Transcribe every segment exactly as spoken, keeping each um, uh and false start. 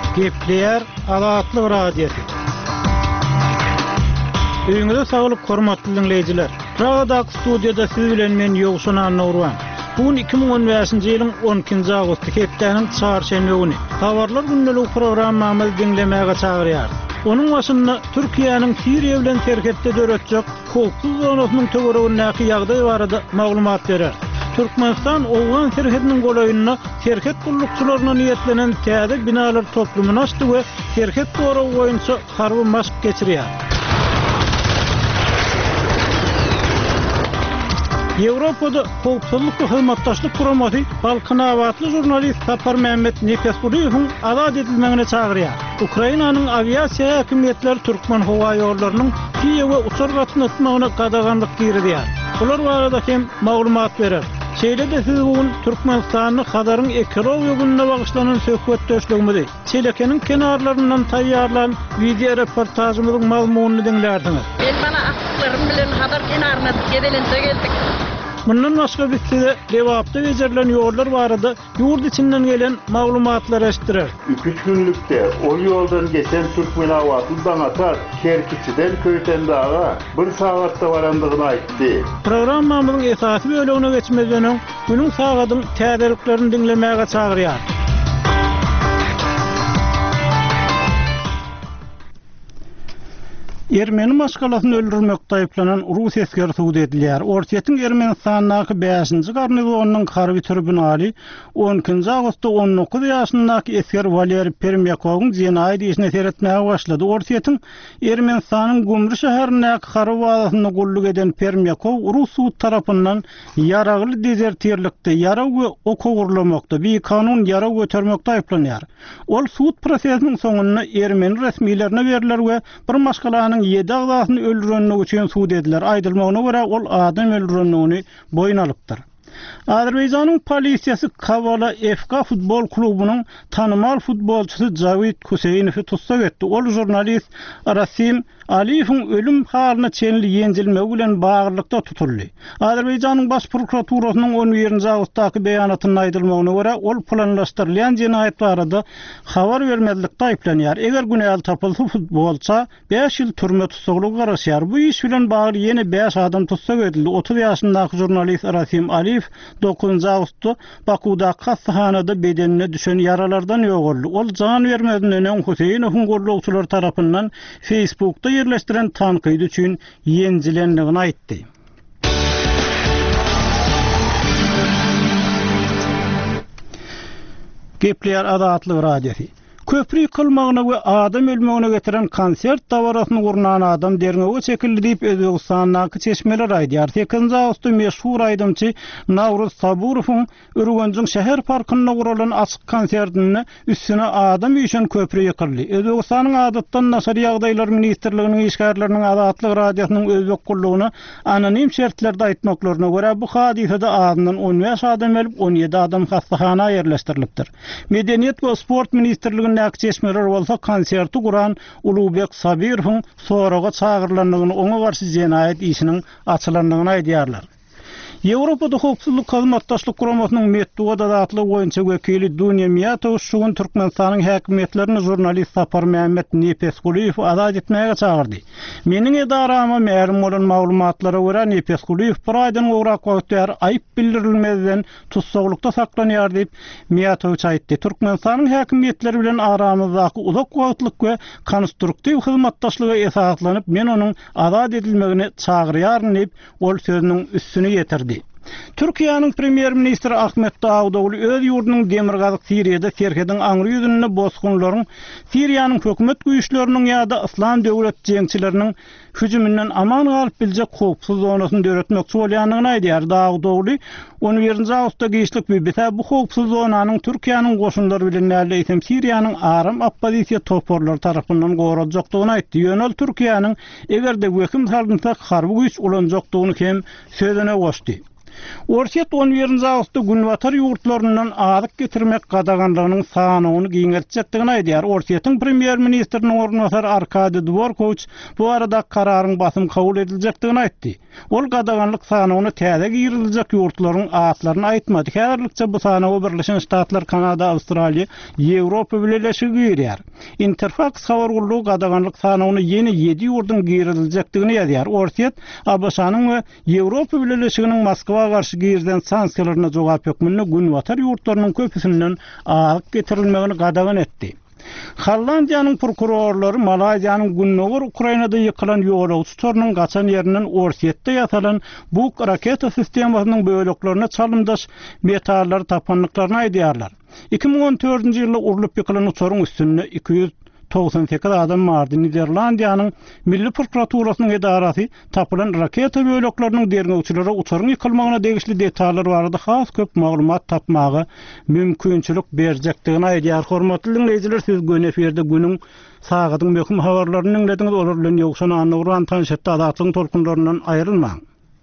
Gepleyer Azatlyk Radiosu. Öňüňizde saglyk hormatly dinleýijiler. Pragada studiýada siz bilen men Ýogşan Anurwan. Bugün iki bin on beşinji ýylyň on ikinji agusty hepdeniň çarşembe güni. Habarlar gündelik programmamy dinlemäge çagyrýar. Onun başynda Türkiýanyň Siriýa bilen terketde döretjek howpsuz zonasynyň töweregindäki ýagdaý barada maglumat berer. Türkmenistan Owgan terketiniň golaýynyna terket gullukçylaryna niýetlenen täze binalar toplumyny açdy we terket goragy boýunça harby maşk geçirýär. Ýewropada howpsuzlyk we hyzmatdaşlyk guramaty Balkan awatly jurnalist Sapar Mehmet Nefesguliýewiň azad edilmegine çagyrýar. Ukrainanyň aviasiýa häkimetleri Türkmen howa ýollarynyň Kiýewe uçar gatnaşmagyna gadaganlyk girýär. Ular barada hem maglumat berer. Şeýle-de siz bugün Türkmenistanyň Hazaryň ekologiýa gününe bagyşlanan söhbet döşlegmedi. Çelekeniň kenarlaryndan taýýarlanan video reportajymyzyň mazmunyny dinlerdiňiz. Ben bana aklarım bilen Hazar kenarına gedelense geldik. Bundan başga biz size dewapda becerilen ýollar barada ýurt içinden gelen maglumatlar eşitdirer. Üç günlükde o ýoldan geçen Türkmen awatly Daňatar Kerkiçiden Köytendağa bir sagatda barandygyny aýtdy. Programmamyzyň esasy bölegine geçmeden öň günüň sagatyň täzeliklerini dinlemäge çagyrýar. Ermeni maşgalasyny öldürmekde aýplanan Rus eskeri suud edilýär. Ortiýetiň Ermenistanyň beşinji garnizonunyň harby tribunali on ikinji agustda on dokuz ýaşyndaky esker Valeri Permyakowyň jenaýat işine seretmäge başlady. Ortiýetiň Ermenistanyň Gümrü şäherindäki harby wagtyny gulluk eden Permyakow Rus suud tarapyndan ýaragly dezertierlikde ýara we okowurlamakda bir kanun ýara götermekde aýplanýar. Ol suud prosesiniň soňunda Ermeni resmiýlerine beriler we bir maşgalanyň yedi agzasyny öldürenligi üçin suud ediler. Aýdylmagyna görä ol adam öldürenligini boyun alypdyr. Azerbaýjanyň polisiýasy Kavala F K futbol klubunyň tanymal futbolçysy Jawid Huseýnowy tutsak etdi. Ol jurnalist Rasim Aliýewiň ölüm halyna çenli ýenjilmegi bilen baglykda tutuldy. Azerbaýjanyň baş prokuraturasynyň on birinji agustdaky beýanatyna aýdylmagyna görä ol planlaşdyrylýan jenaýat barada habar bermezlikde aýplanýar. Eger günäl tapylsa futbolça beş ýyl türme tutsaklygy garaşýar. Bu iş bilen bagly ýene beş adam tutsak edildi. otuz ýaşyndaky jurnalist Rasim Aliýew dokuzunji agustda Bakuda hastahanada bedenine düşen yaralardan ýogurly. Ol jan bermeden öň Huseýnowyň gollukçylar tarapyndan Facebook'ta yerleştiren tanqid üçin ýenjilenligini aýtdy. Gepleyer Azatlyk Radiosu. Köprü kılmagyna we adam ölmegine getiren konsert dawarasyny gurnan adam derneğe çekildi diýip Özbegistanyň çeşmeler aýdýar. sekizinji agustda meşhur aýdymçy Nawruz Saburowyň Örgenjiň şäher parkyna guralan açyk konsertinde üstüne adam ýeşen köprü ýykyldy. Özbegistanyň adatdan naşar ýagdaýlar ministrliginiň işgärleriniň Azatlyk Radiosynyň özbek gullugyna anonim şertlerde aýtmaklaryna görä bu hadisede azyndan on beş adam ölüp on ýedi adam hastahana ýerleşdirilipdir. Medeniýet we sport ministrliginiň çeşmeler bolsa konserti guran Ulubek Sabirowyň soraga çagyrlandygyny oňa garşy jenaýat işiniň açylandygyny aýdýarlar. Ýewropada howpsuzlyk hyzmatdaşlyk guramatynyň Medeniýet adatly boýunça wekili Dunya Miyatow şuň Türkmenistanyň häkimetlerini jurnalist Sapar Mehmet Nefesguliýew azad etmäge çagyrdy. Meniň edarama mälim bolan maglumatlara görä Nefesguliýew bir aýdan gowrak wagtlar aýyp bildirilmeden tutsaklykda saklanýar diýip Miyatow aýtdy. Türkmenistanyň häkimetleri bilen aramyzdaky uzak wagtlyk we konstruktiw hyzmatdaşlyga esaslanyp men onuň azad edilmegine çagyrýaryn diýip ol sözüniň üstüne ýetirdi. Türkiýanyň premier ministri Ahmet Davutoğlu öz ýurdunyň Demirgazyk Siriýada terkediň aňry ýüzünde bosgunlaryň Siriýanyň hökümet güýçleriniň ýa-da islam döwlet jeňçileriniň hüjümünden aman galyp biljek howpsuz zonasyny döretmekçi bolýanyny aýdýar. Davutoğlu on birinji agustda giýişlik bir bu howpsuz zonanyň Türkiýanyň goşunlary bilen näleýsem Siriýanyň aram oppozisiýa toporlary tarapyndan goraljakdygyny aýtdy. Ýönel Türkiýanyň egerde wekim halynsa harby güýç ulanjakdygyny hem sözüne goşdy. Orset on birinji awgustda Günwatar ýurtlaryndan adyk getirmek gadaganlygynyň sanawyny giňertjekdigini aýdýar. Orsetyň premier ministriniň ornatary Arkady Dvorkovich bu arada kararyň basym kabul ediljekdigini aýtdy. Ol gadaganlyk sanawyny täze giňeriljek ýurtlaryň atlaryny aýtmady. Häzirlikçe bu sanawy Birleşen Ştatlar, Kanada, Awstraliýa, Ýewropa bileşigi girýär. Interfax habar gurulugy gadaganlyk sanawyny ýene ýedi ýurdun giňeriljekdigini ýazýar. Orset A B Ş'nyň we Ýewropa bileşiginiň Moskwa garşy girden sanksiýalaryna jogap ýokmyny Günwatar ýurtlarynyň köpüsinden agyk getirilmegini gadagan etdi. Hollandiýanyň prokurorlary Malaýzyanyň Günnöwer Ukrainada ýykylan ýolagçy torunyň gaçan ýerinden Orsetde ýasalan bu raketa sistemasynyň böleklerine çalymdaş metallar tapanlyklaryny aýdýarlar. iki bin on dördünji ýylda urulyp ýykylan uçaryň üstünde iki ýüz togsan sekiz adam mardy. Niderlandiýanyň Milli Prokuraturasynyň edarasy tapylan raketa bölekleriniň derňewçilere uçaryň ýykylmagyna degişli detallar barada has köp maglumat tapmagy mümkinçilik berjekdigini aýdýar. Hormatly dinleýijiler, siz gün eferde günüň saгаtyň möhüm habarlaryny dinlediňiz. Olar bilen ýoksa anawran tanşetde adatlyň tolkunlaryndan aýrylmaň.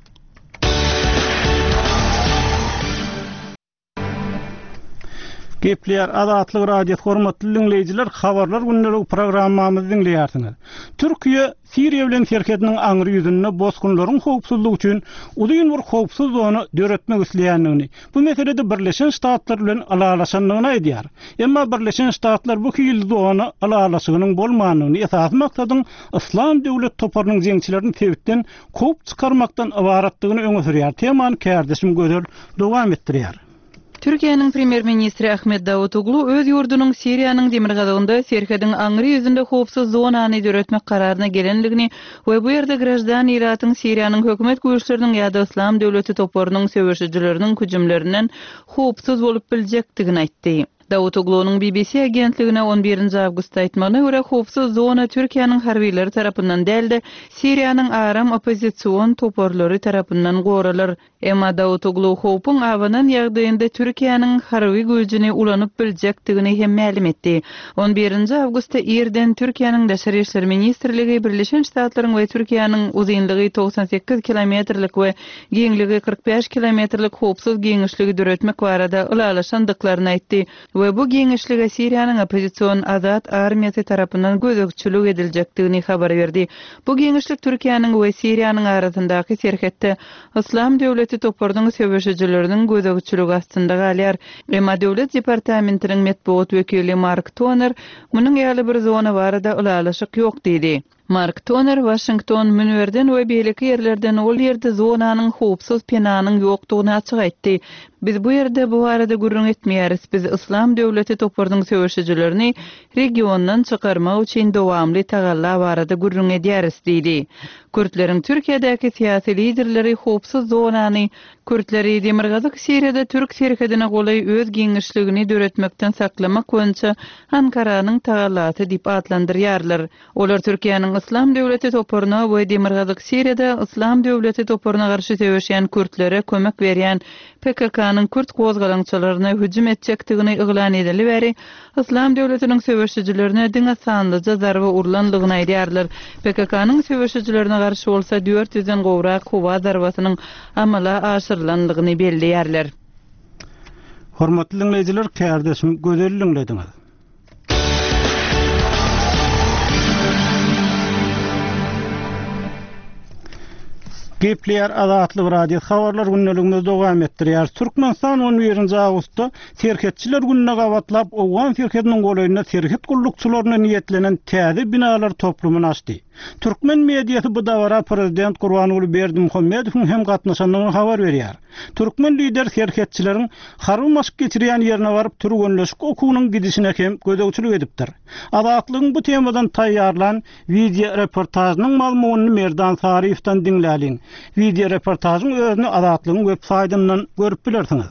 Gepler Adatlyk radio hormatly dinleýijiler, habarlar günleri programmamyzy dinleýärsiňiz. Türkiýe Siriýa bilen şerhetiniň aňry ýüzünde bosgunlaryň howpsuzlygy üçin udyň bir howpsuz zona döretmek isleýändigini, bu meselede Birleşen Ştatlar bilen alalaşanlygyny aýdýar. Emma Birleşen Ştatlar bu hili zona alalaşygynyň bolmanyny esas maksadyň İslam döwlet toparynyň jeňçilerini tebitden kop çykarmakdan ibaratdygyny öňe sürýär. Temany kärdeşim gözel dowam etdirýär. Türkiýanyň premier ministri Ahmet Davutoglu öz ýurdunyň Siriýanyň Demirgazagynda serhediň aňry ýüzünde howpsuz zonany döretmek kararyna gelenligini we bu ýerde grajdan iratyň Siriýanyň hökümet güýçleriniň ýa-da İslam döwleti toparynyň söwüşçileriniň hüjümlerinden howpsuz bolup biljekdigini aýtdy. Davutoglu'nun B B C agentligine on birinji awgustda aýtmagyna görä howpsuz zona Türkiýanyň harbiýleri tarapyndan däldi, Siriýanyň aram opozisiýon toporlary tarapyndan goralar. Emma Davutoglu howpun awanan ýagdaýynda Türkiýanyň harby güýjüni ulanyp biljekdigini hem ma'lum etdi. on birinji awgustda ýerden Türkiýanyň Daşary işler ministrligi Birleşen Ştatlaryň we Türkiýanyň uzynlygy togsan sekiz kilometrlik we geňligi kırk beş kilometrlik howpsuz geňişligi döretmek barada ulalaşandyklaryny aýtdy. We bu geňişlige Siriýanyň opozisiýon azat armiýasy tarapyndan gözegçilik ediljekdigini habar berdi. Bu geňişlik Türkiýanyň we Siriýanyň arasyndaky serhetde İslam döwleti toparynyň söwüşçileriniň gözegçiligi astynda galýar. Emma döwlet departamentiniň metbuat wekili Mark Toner munyň ýaly bir zona barada ulalaşyk ýok diýdi. Mark Toner Washington münwerden we beýleki ýerlerden ol ýerde zonanyň howpsuz penanyň ýokdugyny açyk aýtdy. Biz bu ýerde bu arada gurrun etmeýäris. Biz İslam döwleti toparynyň söwüşçilerini regiondan çykarmak üçin dowamly tagalla barada gurrun edýäris diýdi. Kürtleriň Türkiýedäki syýasy liderleri howpsuz zonany Kürtleri Demirgazak Siriýada Türk serhedine golay öz giňişligini döretmekden saklamak boýunça Ankaranyň tagallaty diýip adlandyrýarlar. Olar Türkiýanyň İslam döwleti toparyna we Demirgazak Siriýada İslam döwleti toparyna garşy söwüşýän Kürtlere kömek berýän P K K-nyň Kürt gozgalançylaryna hüjüm etjekdigini iglan edeli beri İslam döwletiniň söwüşçilerine diňe sanlyca zarby urulanlygyny aýdýarlar. P K K-nyň söwüşçilerine garşy bolsa dört yüzden gowrak howa zarbasynyň amala aşyrylanlygyny belliýärler. Hormatly dinleýijiler, kärdeşim gözel dinlediňiz. Gepler Adatlyk radio habarlar günneligimiz dowam etdirýär. Türkmenistan on birinji awgustda serhetçiler gününe gawatlap, Owgan serhetiniň golaýyna serhet gullukçylaryna niýetlenen täze binalar toplumyny açdy. Türkmen mediýasy bu dawara prezident Gurbanuly Berdimuhammedowyň hem gatnaşanlygyny habar berýär. Türkmen lider serhetçileriň harby maşk geçirýän ýerine baryp türgünleşik okuwynyň gidişine hem gözegçilik edipdir. Adatlygyň bu temadan taýýarlan video reportajynyň malumuny Merdan Sarifdan dinläliň. Video reportajyň özüni Adatlygyň web saýtyndan görüp bilersiňiz.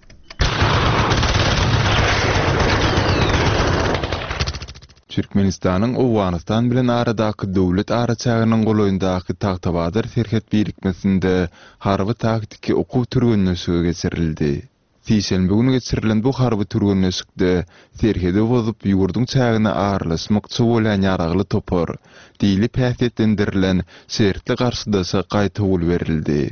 Türkmenistanyň Owganistan bilen aradaky döwlet araçagynyň golaýyndaky tagtabadyr serhet birikmesinde harby taktiki okuw türgünleşigi geçirildi. Sişenbe günü geçirilen bu harby türgünleşikde serhede bozup ýurdun çagyna arlaşmakçy bolan ýaragly topar, diýilip häsiýetlendirilen şertli garşydasy gaýta ul berildi.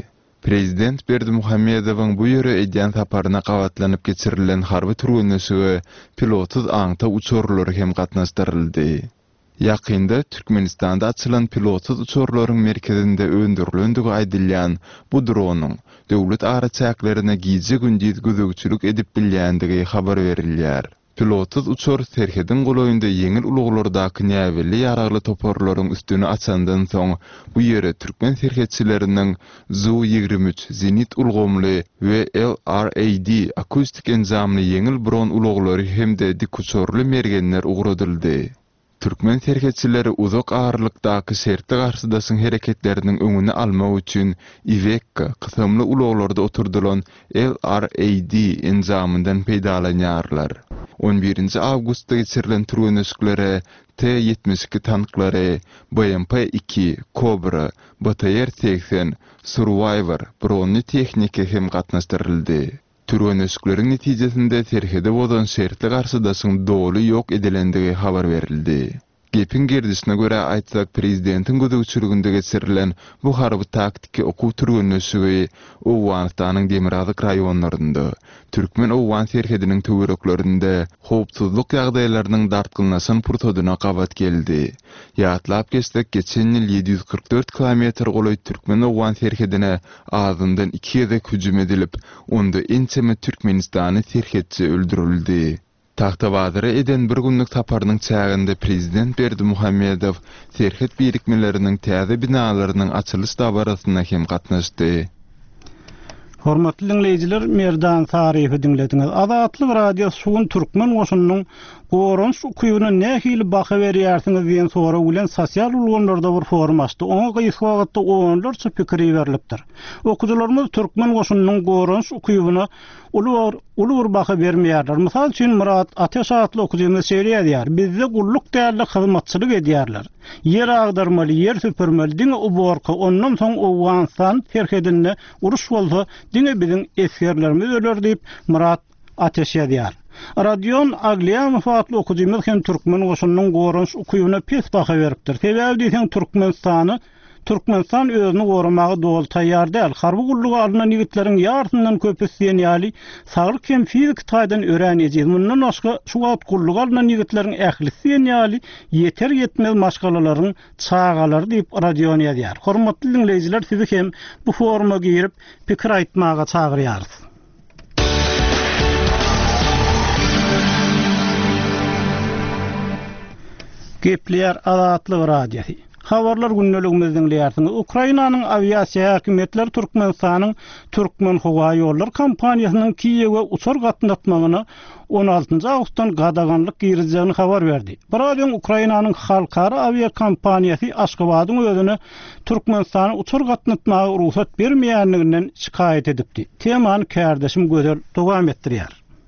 Prezident Berdimuhammedowyň bu ýere edýän taparyna gawatlanyp geçirilen harby türgünlüsüge pilotsuz aňta uçurlary hem gatnaşdyryldy. Ýakynda Türkmenistanda açylan pilotsuz uçurlaryň merkezinde öndürilendigi aýdylýan bu dronyň döwlet araçaklaryna giýje gündüz gözegçilik edip bilýändigi habar berilýär. Pilotsuz uçur Serhedin goloýunda yeňil uluglardaky näweli ýaragly toporlaryň üstüni açandan soň bu ýere türkmen serhetçiläriniň Z U ýygrimi üç zenit ulgamly we L R A D akustik enzamly yeňil bron uluglary hemde dik uçurly mergenler ugradyldy. Türkmen serhetçileri uzak ağırlıkdaki sertli garşydasyň hereketleriniň öňüni almak üçin Ivekka kysymly uluglarda oturdulan L R A D enzamyndan peýdalanýarlar. on birinji awgustda geçirilen türgünlüklere T yetmiş iki tanklary, B M P iki, Cobra, B T R seksen, Survivor, bronly tehnika hem gatnaşdyryldy. Türgünlükleriň netijesinde Serhede bolan sertli garşydasyň doly ýok edilendigi habar berildi. Gepin gerdisine göre aýtsak prezidentin gözegçiliginde geçirilen bu harby taktiki okuw türgünlüsügi Owganystanyň Demirhazyk raýonlarynda, Türkmen Owgan serhediniň töwereklerinde howpsuzlyk ýagdaýlarynyň dartgynlaşan purtodyna gawat geldi. Ýatlap geçsek geçen ýyl ýedi ýüz kırk dört kilometr goloý Türkmen Owgan serhedine azyndan iki ýerde hüjüm edilip, onda ençeme Türkmenistany serhetçi öldürildi. Taxtabadyra eden bir günlük taparynyň çäginde Prezident Berdimuhammedow serhet birikmeleriniň täze binalarynyň açylış dabarasyna hem gatnaşdy. Hormatly dinleýijiler, Merdan taryfy dinlediňiz. Azatlyk radio suwun türkmen goşunynyň gorunç kuýuny nähili baha berýärsiňiz diýen sora bilen sosial ulgamlarda bir forum açdy. Oňa gyýyk wagtda onlarça pikir berilipdir. Okuwçylarymyz türkmen goşunynyň gorunç kuýuny ulur ulur baha bermeýärler. Mysal üçin Murat Ateş atly okuwçymyz şeýleýär. Bizde gulluk däýerli hyzmatçylyk edýärler. Yer agdarmaly, yer süpürmeli, diňe uborka, ondan soň Owganstan serhedinde uruş bolsa, diňe biziň eskerlerimiz öler diýip Murat Ateş edýär. Radion Agliýamow atly okuwçymyz hem türkmen goşunynyň gorunç kuýuny pes baha beripdir. Sebäbi diýsen Türkmenistany Türkmenistan özüni goramagy dol taýýar däl. Harby gullugy alynan ýigitleriň ýartyndan köpü senýaly saglyk hem fizik taýdan öýrenýär. Mundan başga şu wagt gullugy alynan ýigitleriň ähli senýaly ýeter ýetmez maşgalalaryň çağalary diýip radion ýazýar. Hormatly dinleýijiler, sizi hem bu foruma girip pikir aýtmaga çagyrýarys. Gepler Azatlyk radiosi. Habarlar günneligimizden dinleýärsiňiz. Ukrainanyň aviasiýa häkimetleri Türkmenistanyň Türkmen Howa ýollar kompaniýasynyň Kiýewe uçur gatnaşmagyny on altynjy awgustdan gadaganlyk girizjegini habar berdi. Birazdan Ukrainanyň halkara avia kompaniýasy Aşgabatyň özüni Türkmenistana uçur gatnaşmagy ruhsat bermeýänliginden şikaýet edipdi. Temany kärdeşim gözel dowam etdirýär.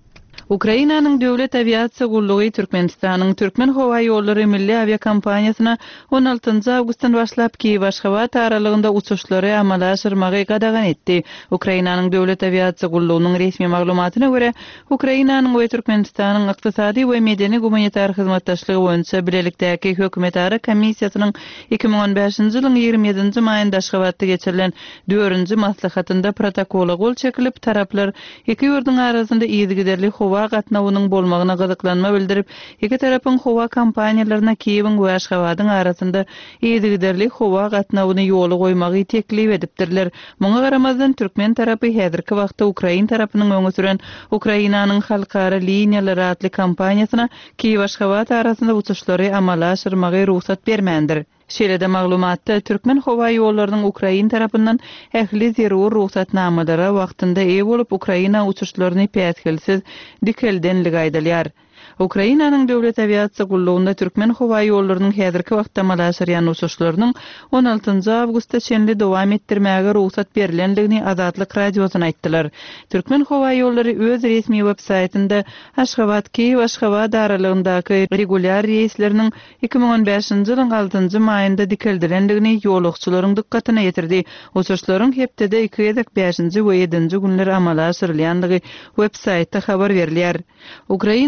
Ukrainanyň döwlet aviasiýa gullugy Türkmenistanyň Türkmen Howa ýollary milli aviakompaniýasyna on altynjy awgustdan başlap Kiýew Aşgabat aralygynda uçuşlary amala aşyrmagy gadagan etdi. Ukrainanyň döwlet aviasiýa gullugynyň resmi maglumatyna görä, Ukrainanyň we Türkmenistanyň ykdysady we medeni humanitar hyzmatdaşlygy boýunça bilelikdäki hökümetara komissiýasynyň iki ming on beşinji ýylyň ýygrimi ýedinji maýynda Aşgabatda geçirilen dördünji maslahatynda protokola gol çekilip, taraplar iki ýurduň arasynda ýygyderli howa gatnawynyň bolmagyna gyzyklanma bildirip, iki tarapyň howa kompaniýalaryna Kiýewiň we Aşgabatyň arasynda ýygyderli howa gatnawyny ýoly goýmagy teklip edipdirler. Muňa garamazdan Türkmen tarapy häzirki wagtda Ukrain tarapynyň öňe süren Ukrainanyň halkara liniýalary atly kompaniýasyna Kiýew Aşgabat arasynda uçuşlary amala aşyrmagy ruhsat bermändir. Şeýle-de maglumatda Türkmen Howa ýollarynyň Ukrain tarapyndan ähli zerur ruhsatnamalary wagtynda eýe bolup Ukraina uçuşlaryny päsgelsiz dikeldenligi aýdylýar. Ukrainanyň döwlet aviasiýa gullugynda Türkmen Howa ýollarynyň häzirki wagtda amala aşyrýan uçuşlarynyň on altynjy awgustda çenli dowam etdirmäge ruhsat berilendigini Azatlyk radiosyna aýtdylar. Türkmen Howa ýollary öz resmi web-saýtynda Aşgabat Kiýew Aşgabat aralygyndaky regular reýsleriniň iki ming on beşinji ýylyň altynjy maýynda dikeldirendigini ýolukçylaryň dikkatyna ýetirdi. Uçuşlaryň hepdede iki ýüz beşinji we ýedinji günler amala aşyrylýandygy web-saýtda habar berilýär. Ukrainanyň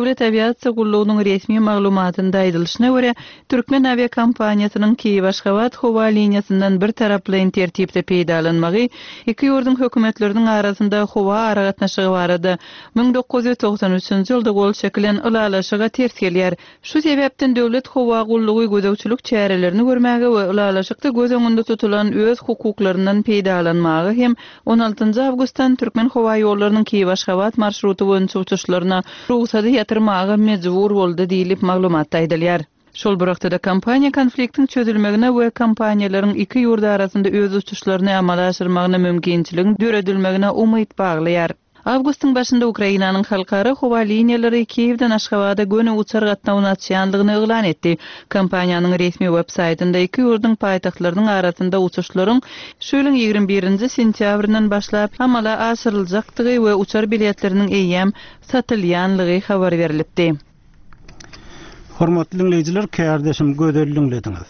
Döwlet Aviasiýa Gullugynyň resmi maglumatynda aýdylşyna görä, Türkmen aviakompaniýasynyň Kiýew-Aşgabat howa liniýasyndan bir taraply tertipde peýdalanmagy iki ýurdun hökümetleriniň arasynda howa aragatnaşygy barady. ming dokuz ýüz togsan üçinji ýylda gol şekilen ulalaşyga ters gelýär. Şu sebäpden döwlet howa gullugy gödäwçilik çärelerini görmäge we ulalaşykda göz öňünde tutulan öz hukuklarynyň peýdalanmagy hem on altynjy awgustdan Türkmen howa ýollarynyň Kiýew-Aşgabat marşruty boýunça uçuşlaryna ruhsat ýatyrmagy mejbur boldy diýilip maglumatda aýdylýar. Şol bir wagtda kompaniýa konfliktiň çözülmegine we kompaniýalaryň iki ýurda arasynda öz uçuşlaryny amala aşyrmagyna mümkinçiligini döredilmegine umyt baglaýar. Awgustyň başynda Ukrainanyň halkara howa liniýalary Kiýewden Aşgabada göne uçar gatnawyny açýanlygyny eglan etdi. Kompaniýanyň resmi web-saýtynda iki ýurdun paýtagtlarynyň arasynda uçuşlaryň şu ýylyň ýigirme birinji sentýabryndan başlap amala aşyryljakdygy we uçar biletleriniň eýýäm satylýanlygy habar berilipdi. Hormatly dinleýijiler, kärdeşim gözelli dinlediňiz.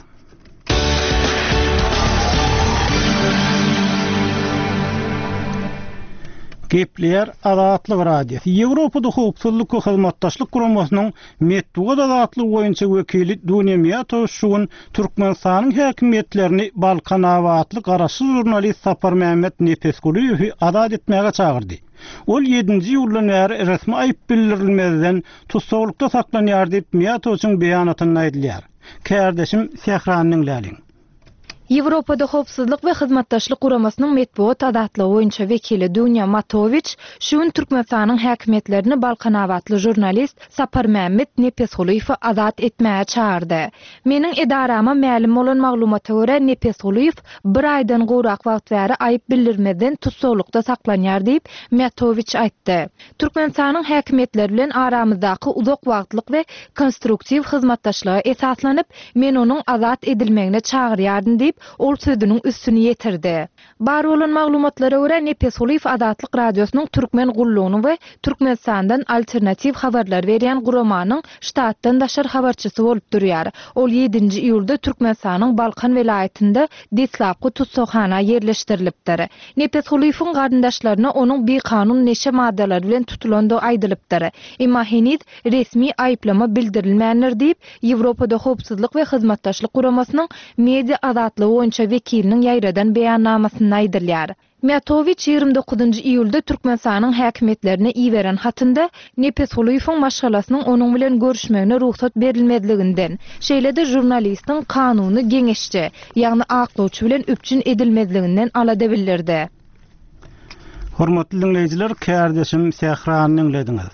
Gepler Azatlyk Radiosu. Ýewropada howpsuzlyk we hyzmatdaşlyk guramasynyň Medwedew azatlyk boýunça wekili Dunya Miýatow şuň Türkmenistanyň häkimetlerini Balkan awatlyk garaşy jurnalist Sapar Mehmet Nepesguliýew azat etmäge çagyrdy. Ol ýedinji ýyldan bäri resmi aýyp bildirilmezden tutsaglykda saklanýar diýip Miýatowyň beýanatyny aýdylýar. Kärdeşim Sehranyň läliň. Ýewropada howpsuzlyk we hyzmatdaşlyk guramasynyň Medwedew adatlygy boýunça wekili Dunya Matoviç şuň Türkmenistanyň häkimetlerini Balkan awatly jurnalist Sapar Mehmet Nepesguliýew azat etmäge çağırdy. Meniň edarama ma'lum bolan maglumata görä Nepesguliýew bir aýdan gowrak wagt bäri aýyp bildirmeden tutsaglykda saklanýar diýip Matoviç aýtdy. Türkmenistanyň häkimetleri bilen aramyzdaky uzak wagtlyk we konstruktiw hyzmatdaşlyga esaslanyp men onuň azat edilmegine çağırýardym diýip ol sözüniň üstüni ýetirdi. Bar bolan maglumatlara görä Nepesguliýew Azatlyk Radiosynyň Türkmen gullugyny we Türkmenistandan alternativ habarlar berýän guramanyň ştatdan daşar habarçysy bolup durýar. Ol ýedinji iýulda Türkmenistanyň Balkan welaýatynda deslapky tutsakxana ýerleşdirilipdir. Nepesguliýewiň garyndaşlaryna onuň bekanun neşe maddalar bilen tutulandy aýdylypdyr. Emma heniz resmi aýplama bildirilmändir diýip Ýewropada howpsuzlyk we hyzmatdaşlyk guramasynyň media azatlygy boýunça wekiliniň ýaýradan beýannamasyny aýdylýar. Matoviç ýygrimi dokuzunji iýulda Türkmenistanyň häkimetlerine iýeren hatynda Nepesguliýewiň maşgalasynyň onuň bilen görüşmegine ruhsat berilmezliginden, şeýle-de jurnalistiň kanuny geňeşçi, ýagny aklawçy bilen öpçün edilmezliginden alada bildirdi. Hormatly dinleýijiler, kärdeşim Sehranyň dinlediňiz.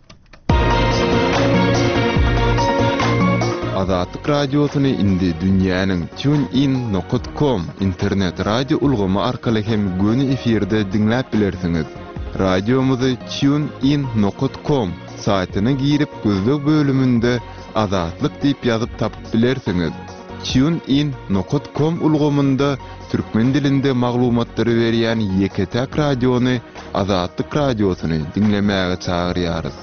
Azatlyk radiosyny indi dünýäniň TuneIn nokta com internet radio ulgamy arkaly hem göni efirde dinläp bilersiňiz. Radiomuzy TuneIn nokta com saýtyna girip gözlük bölümünde Azatlyk diýip ýazyp tapyp bilersiňiz. TuneIn nokta com ulgamynda türkmen dilinde maglumatlary berýän ýeketäk radiony Azatlyk radiosyny dinlemäge çagyrýarys.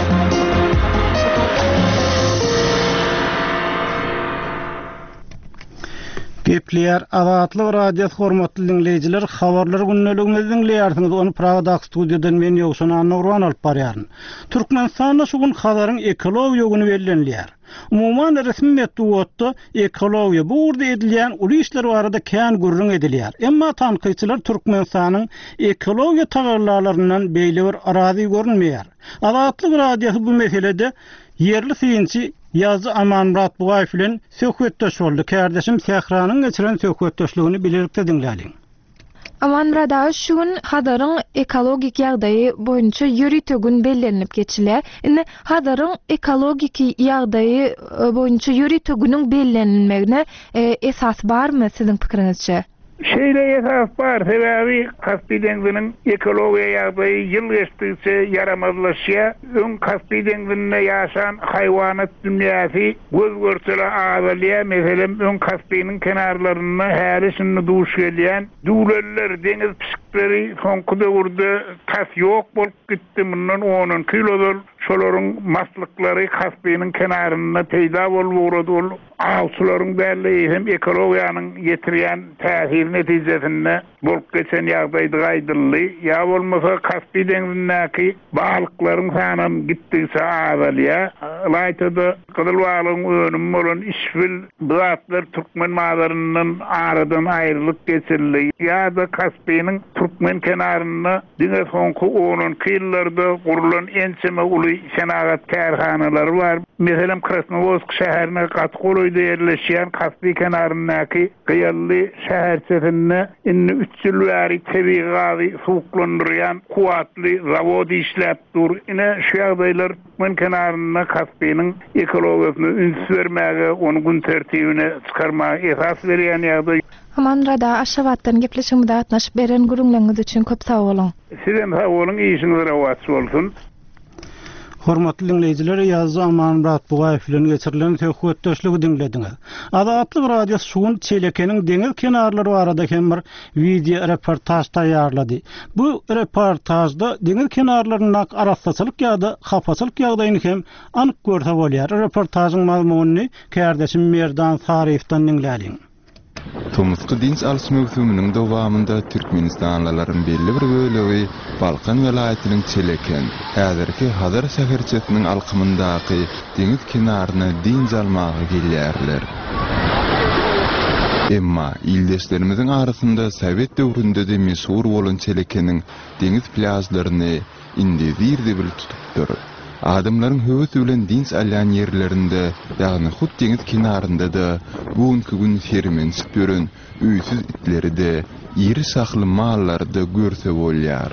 Gepler Azatlyk Radiosu hormatly dinleýijiler, habarlar günneligimizi dinleýärsiňiz. Onu Pragada studiodan men ýokşan Nurwan alyp barýaryn. Türkmenistanda şuň habaryň ekologiýa güni bellenilýär. Umuman resmi Medwedewda ekologiýa bu urda edilýän uly işler barada kän gurrun edilýär. Emma tanqyçylar Türkmenistanyň ekologiýa tagarlarlaryndan beýle bir arazy görünmeýär. Azatlyk Radiosu bu meselede yerli synçy Yazı Amanmurat Bugaýew bilen söhbetdeş boldy. Kärdeşim Sehranyň geçiren söhbetdeşligini bilirikde dinläliň. Amanmurat şuň hadaryň ekologik ýagdaýy boýunça ýöritegün bellenip geçilýär. Indi hadaryň ekologik ýagdaýy boýunça ýöritegüniň bellenilmegine esas barmy siziň pikiriňizçe? Şeýle esas bar, sebäbi Kaspy deňiziniň ekologiýa ýagdaýy ýyl geçtikçe yaramazlaşýar. Öň Kaspy deňizinde ýaşan haýwanat dünýäsi göz görçeli azalýar. Meselem öň Kaspynyň kenarlaryna häri şunu duş gelýän döwletler, deňiz pişikleri soňky döwürde tas ýok bolup gitdi. Mundan onuncu ýyl şolaryň maslyklary Kaspynyň kenaryna peýda bolup awçylaryň bäli hem ekologiýanyň ýetirýän täsir netijesinde bolup geçen ýagdaýdy gaýdyldy. Ya bolmasa Kaspy deňizindäki balyklaryň sanyny gitdiyse azalýa. Laýtady Gyzyl balygyň önüm bolan işbil zatlar Türkmen mazarynyň aradan aýrylyp geçirildi. Ya da Kaspynyň Türkmen kenaryna diňe soňky onunky ýyllarda gurulan ençeme uly şenagat kärhanalary bar. Meselem Krasnovodsk şäherine gaty goloýda ýerleşýän Kaspy kenaryndaky gyýally şäherçesinde inni üç ýyl bäri tebii gazy suwuklandyrýan kuwatly zawod işläp dur. Ine şu ýagdaýlar Türkmen kenaryna Kaspynyň ekologiýasyny üns bermäge, onu gün tertibine çykarmaga esas berýän ýagdaý. Aman rada aşawatdan gepleşigimde atnaşyp beren gürüňleriniz üçin köp sag bolun. Sizem sag bolun, işiniz rawat bolsun. Hormatly dinleyijiler, ýazgy Aman Murat Bugaýew bilen geçirilen töhfetdeşligi dinlediňiz. Adatlyk radio şuun çelekeniň deňiz kenarlary barada bir video reportaj taýýarlady. Bu reportajda deňiz kenarlarynyň arassaçylyk ýa-da hapaçylyk ýagdaýyny hem anyk görse bolýar. Reportajyň mazmunyny kärdeşim Merdan Sarifdan dinläliň. Tomusky dinç alys mewsumynyň dowamynda Türkmenistanlylaryň belli bir bölegi Balkan welaýatynyň çeleken, häzirki Hazar şäherçesiniň alkymyndaky deňiz kenaryna dinç almagy gelýärler. Emma ildeşlerimiziň arasynda Sowet döwründe de meşhur bolan çelekeniň deňiz plazlaryny indi birde bir tutupdyr. Adamlaryň höwüti bilen dinç alýan ýerlerinde, ýagny hut deňiz kenarynda da bugünkü gün fermençip gören üýsüz itleri de, ýeri sakly mallary da görse bolýar.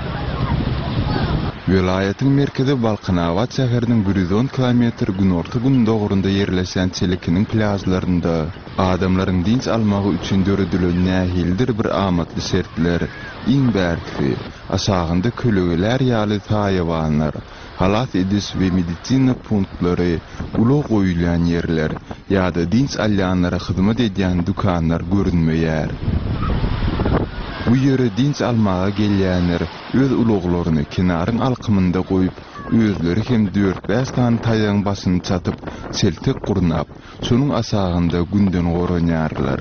Welaýatyň merkezi Balkanawat şäheriniň bir yüz on kilometr günorta gün dogrunda ýerleşen çelekeniň plazlarynda adamlaryň dinç almagy üçin döredilen nähildir bir amatly şertler, iň bärkisi aşagynda kölegeler ýaly haýawanlar, halat ediş we medisina punktları, ulo goýulan ýerler ýa-da dinç alýanlara hyzmat edýän dukanlar görünmeýär. Bu ýere dinç almaga gelýänler öz uluglaryny kenaryň alkymynda goýup, özleri hem dört beş tan taýaň basyny çatyp, seltek gurnap, şonuň asagynda günden goranýarlar.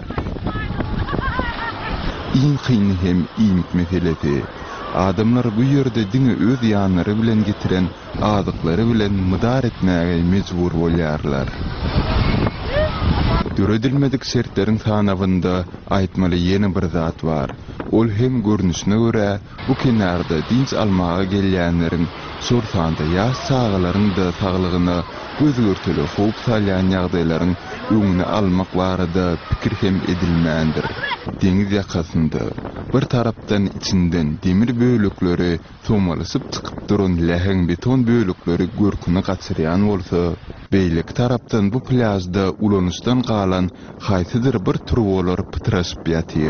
Iň kyn hem iň meselesi. Adamlar bu ýerde diňe öz ýanlary bilen getiren adyklary bilen mydar etmäge mejbur bolýarlar. Döredilmedik şertleriň sanawynda aýtmaly ýene bir zat bar. Ol hem görnüşine görä bu kenarda dinç almaga gelýänleriň sortanda ýa sagalaryň da saglygyna gözgörteli howp salýan ýagdaýlaryň öňüne almak barada pikir hem edilmändir. Deňiz ýakasynda bir tarapdan içinden demir bölükleri somalysyp çykyp duran läheň beton bölükleri görküni gaçyrýan bolsa, beýlik tarapdan bu plazda ulanışdan galan haýsydyr bir turwolar pytraşyp ýatyr.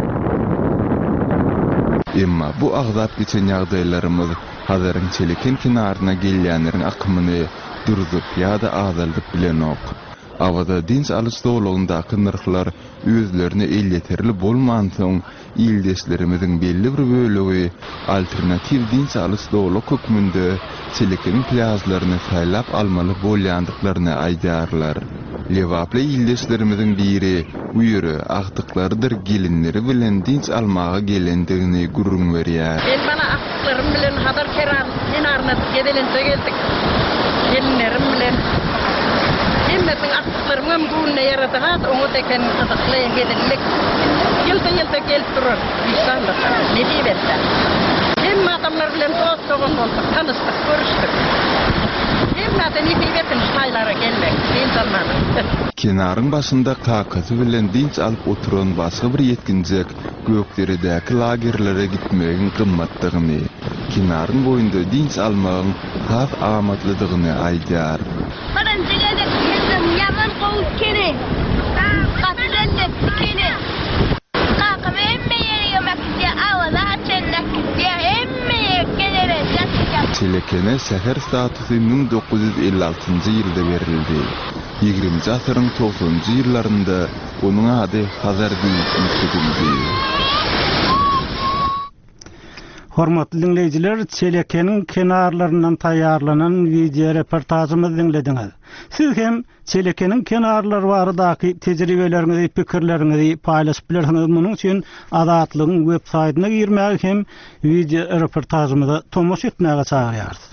Emma bu agzap geçen ýagdaýlarymyz Hazaryň çeleken kenaryna gelýänleriň akymyny durdup ýa-da azaldyp bilenok. Awada dinç alys dowlugyndaky nyrklar özlerini elleterli bolman soň ildeşlerimiziň belli bir bölegi alternativ dinç alys dowluk hökmünde çelekeniň plazlaryny saýlap almaly bolýandyklaryny aýdarlar. Lewaply ildeşlerimiziň biri bu ýere agtyklardyr gelinleri bilen dinç almaga gelendigini gurrun berýär. Ben bana aklarım bilen Hazar kenarına gedelense geldik. Gelinlerim bilen Hemmetin aklarım ömrüne yaradıgat, onu teken kızıklayan gelinlik. Yılda yılda gelip durur. İnsanlık. Ne diyeyim Hemme adamlar bilen dost doğun olduk, tanıştık, görüştük. Hemme de ne diyeyim saylara gelmek, insanlarım. Kenarın başında kakası bilen dinç alıp oturan başka bir yetkinjek gökderedäki lagerlere gitmegiň kymmatlygyny, kenarın boýunda dinç almagyň has amatlydygyny aýdýar. Birinji gede bizim yaman gowy kere. Gatlenip kere. Kakam emme ýere ýemekde awala çennek diýe emme kelere ýatýar. Çelekene şäher statusy ming dokuz ýüz elli altynjy ýylda berildi. ýygrimi asyryň togsonjy ýyllarynda onuň ady Hazar diýildi. Hormatly dinleyijiler, Çelekenin kenarlarından taýýarlanan video reportajymyzy dinlediňiz. Siz hem Çelekenin kenarlary baradaky tejribeleriňizi, pikirleriňizi paýlaşyp bilersiňiz. Munuň üçin Adatlygyň web saýtyna girmäge hem video reportajymyzy tomoş etmäge çagyrýarys.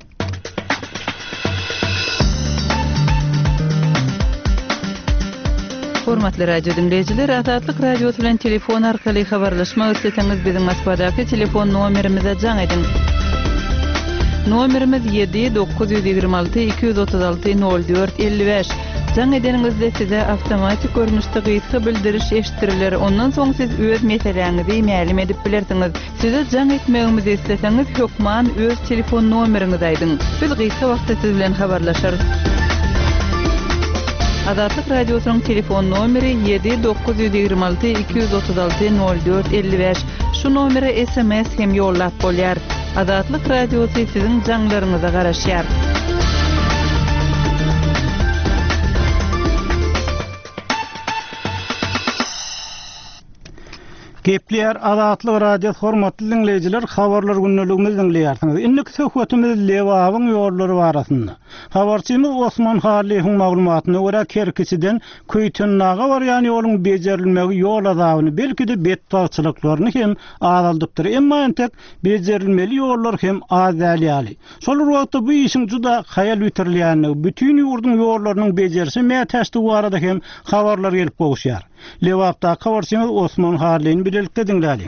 Hormatly radio dinleyijiler, Adatlyk radiosu bilen telefon arkaly habarlaşmak isteseňiz biziň Moskvadaky telefon nomerimize jaň edin. Nomerimiz yedi dokuz yüz ýigirme alty iki yüz otuz alty nol dört elli beş. Jaň edeningizde size awtomatik görnüşde gysga bildiriş eşitdiriler. Ondan soň siz öz meseleňizi ma'lum edip bilersiňiz. Size jaň etmegimizi isteseňiz hökman öz telefon nomeriňizi aýdyň. Biz gysga wagtda siz bilen habarlaşarys. Adatlyk radiosynyň telefon nomeri yedi dokuz yüz ýigirme alty iki yüz otuz alty nol dört elli beş. Şu nomere S M S hem ýollap bolýar. Adatlyk radiosy siziň jaňlaryňyza garaşýar. Gepler Adatlyk radio hormatly dinleyijiler, habarlar günneligimizi dinleýärsiňiz. Innik söhbetimiz Lewabyň ýollary barasynda. Habarçymyz Osman Haliýewiň maglumatyna görä Kerkisiden Köýtünnaga barýan ýoluň bejerilmegi ýol azabyny, belki de bet taýçylyklaryny hem azaldypdyr. Emma entek bejerilmeli ýollar hem azalýaly. Şol wagtda bu işiň juda haýal bitirilýänligi, bütün ýurdun ýollarynyň bejerisi mätäşdi barada hem habarlar gelip gowuşýar. Lewapda habarçymyz Osman Haliýewiň birlikde dinläýin.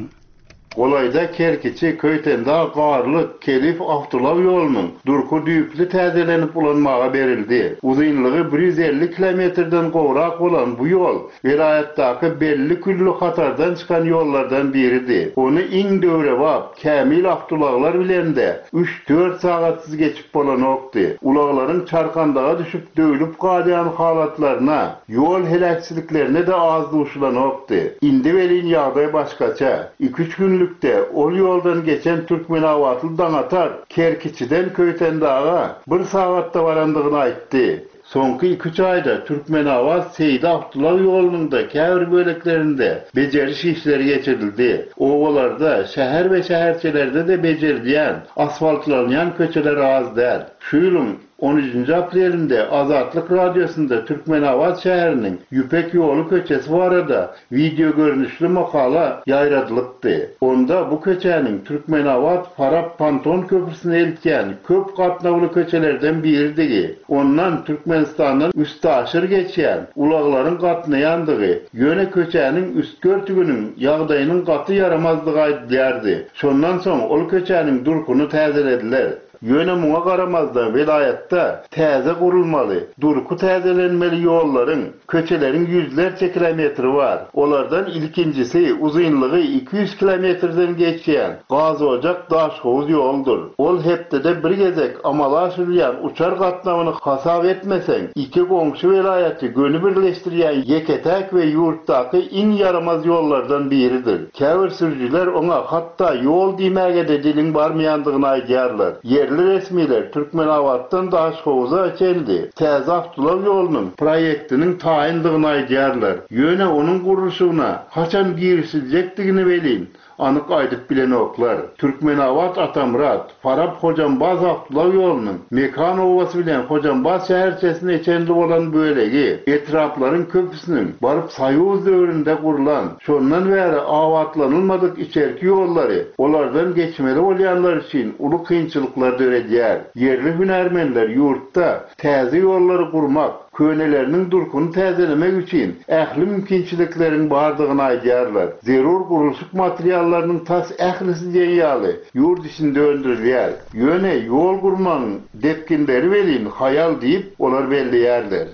Olayda Kerkiçi Köytenda garlyk Kelif Awtulaw ýolunyň durku düýpli täzelenip ulanmaga berildi. Uzunlygy bir yüz elli kilometrden gowrak bolan bu ýol vilayatdaky belli küllü hatardan çykan ýollardan biridir. Ony iň döwre wap Kämil Awtulawlar bilen de üç dört sagatsyz geçip bolan okdy. Ulaglaryň çarkandaga düşüp döwülüp galýan halatlaryna, ýol helakçyliklerine de az duşulan okdy. Indi welin ýagdaý başgaça. iki üç günlük ol ýoldan geçen Türkmenawatly daňatar Kerkiçiden Köytendaga bir sagatda barandygyny aýtdy. Soňky iki üç aýda Türkmenawat Seydi Awtulaw ýolunyň da käbir böleklerinde bejeriş işleri geçirildi. Owalarda, şäher we şäherçelerde de bejerilýän, asfaltlanýan köçeler az däl. Şu ýylyň on üçinji aprelinde Azatlyk radiosunda Türkmenawat şäheriniň Yüpek ýolu köçesi barada video görnüşli makala ýaýradylykdy. Onda bu köçäniň Türkmenawat Farap Panton köprüsine eltýän köp gatnawly köçelerden biridigi. Ondan Türkmenistandan üst aşyr geçýän ulaglaryň gatnaýandygy, ýöne köçäniň üst görtüginiň ýagdaýynyň gaty yaramazdygy aýdylýardy. Şondan soň ol köçäniň durkuny täzelediler. Ýöne muňa garamazdan vilayatda täze gurulmaly, durku täzelenmeli ýollaryň, köçeleriň yüzlerce kilometri var. Olardan ilkincisi uzunlygy iki yüz kilometrden geçýän Gazojak Daşhouz ýoldur. Ol hepde bir gezek amala aşyrýan uçar gatnawyny hasap etmeseň, iki goňşy vilayaty gönü birleşdirýän Yeketek we ýurtdaky iň yaramaz ýollardan biridir. Käbir sürüjiler oňa hatda ýol diýmäge de diliň barmaýandygyny aýdýarlar. Yerli resmiler Türkmenawatdan Daşhouz'a geldi. Täze Awtulaw ýolunyň proyektiniň taýyndygyny aýdýarlar. Ýöne onuň guruluşyna haçan girişiljekdigini belin. Anyk aýdyp bilen oklar. Türkmenawat Atamrat, Farap Hojambaz Awtulaw ýolunyň Mekan owasy bilen Hojambaz şäherçesine içenli bolan bölegi, etraplaryň köpüsiniň baryp Saýuz döwründe gurulan, şondan bäri awatlanylmadyk içerki ýollary, olardan geçmeli bolýanlar üçin uly kynçylyklar döredýär. Yerli hünärmenler ýurtda täze ýollary gurmak, könelerinin durkunu täzelemek üçin ähli mümkinçilikleriň bardygyny aýdýarlar. Zerur gurulşyk materiallarynyň tas ählisi diýýäli ýurt içinde öndürilýär. Ýöne ýol gurmagyň depkinleri welin haýal diýip olar belliýärler.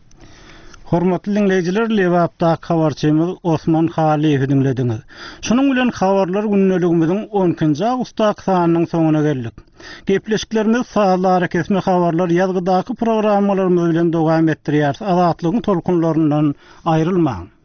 Hormatly dinleyijiler, Lewapda habarçymyz Osman Haliýewi dinlediňiz. Şunuň bilen habarlar günneligimiziň on ikinji awgust sanynyň soňuna geldik. Gepleşiklerimiz saatlara kesme habarlar ýazgydaky programmalarymyz bilen dowam etdirýär. Azatlygyň tolkunlaryndan aýrylmaň.